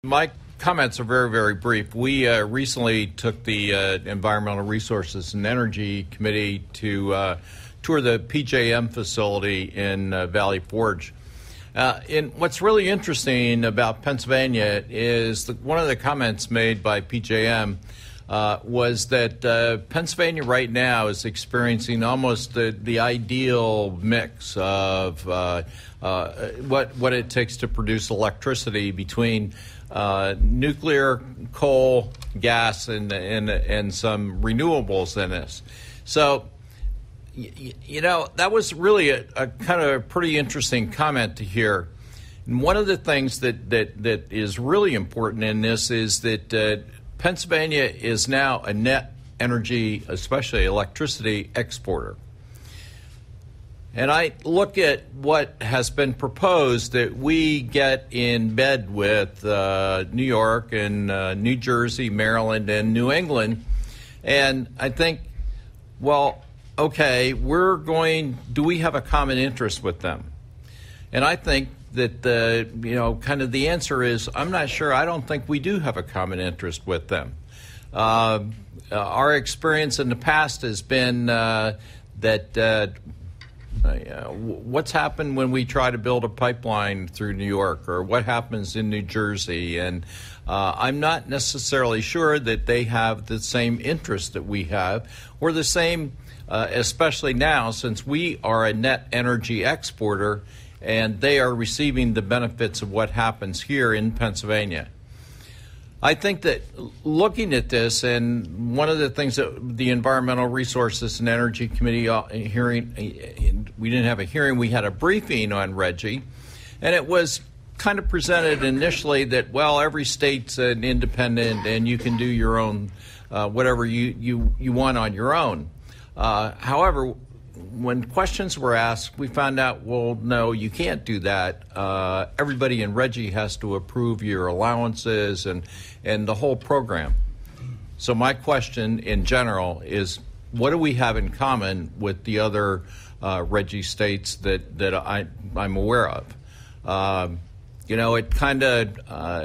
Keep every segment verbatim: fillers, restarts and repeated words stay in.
My comments are very, very brief. We uh, recently took the uh, Environmental Resources and Energy Committee to uh, tour the P J M facility in uh, Valley Forge. Uh, and what's really interesting about Pennsylvania is that one of the comments made by P J M uh, was that uh, Pennsylvania right now is experiencing almost the, the ideal mix of uh, uh, what what it takes to produce electricity between Uh, nuclear, coal, gas, and, and and some renewables in this. So, y- you know, that was really a, a kind of a pretty interesting comment to hear. And one of the things that, that, that is really important in this is that uh, Pennsylvania is now a net energy, especially electricity, exporter. And I look at what has been proposed that we get in bed with uh, New York and uh, New Jersey, Maryland, and New England. And I think, well, okay, we're going, do we have a common interest with them? And I think that, the, you know, kind of the answer is, I'm not sure. I don't think we do have a common interest with them. Uh, our experience in the past has been uh, that uh, Uh, what's happened when we try to build a pipeline through New York, or what happens in New Jersey? And uh, I'm not necessarily sure that they have the same interest that we have, or the same, uh, especially now since we are a net energy exporter and they are receiving the benefits of what happens here in Pennsylvania. I think that looking at this, and one of the things that the Environmental Resources and Energy Committee hearing, we didn't have a hearing, we had a briefing on RGGI, and it was kind of presented initially that, well, every state's an independent and you can do your own, uh, whatever you, you, you want on your own. Uh, however, when questions were asked, we found out, well, no, you can't do that. Uh, everybody in RGGI has to approve your allowances and, and the whole program. So my question in general is, what do we have in common with the other uh, RGGI states that, that I, I'm aware of? Um, you know, it kind of uh,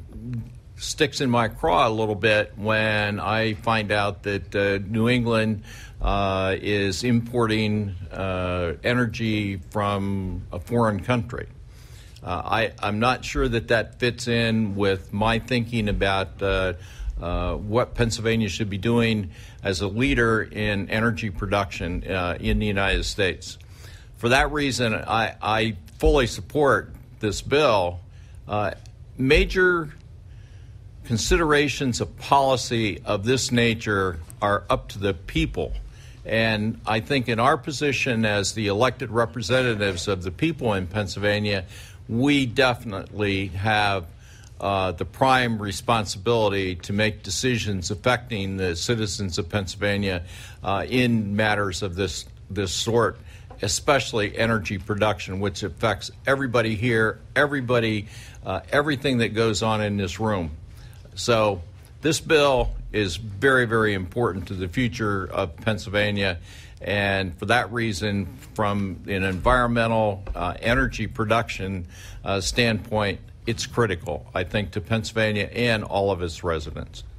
sticks in my craw a little bit when I find out that uh, New England uh, is importing uh, energy from a foreign country. Uh, I, I'm not sure that that fits in with my thinking about uh, uh, what Pennsylvania should be doing as a leader in energy production uh, in the United States. For that reason, I, I fully support this bill. Uh, major considerations of policy of this nature are up to the people. And I think in our position as the elected representatives of the people in Pennsylvania, we definitely have uh, the prime responsibility to make decisions affecting the citizens of Pennsylvania uh, in matters of this, this sort, especially energy production, which affects everybody here, everybody, uh, everything that goes on in this room. So this bill is very, very important to the future of Pennsylvania. And for that reason, from an environmental uh, energy production uh, standpoint, it's critical, I think, to Pennsylvania and all of its residents.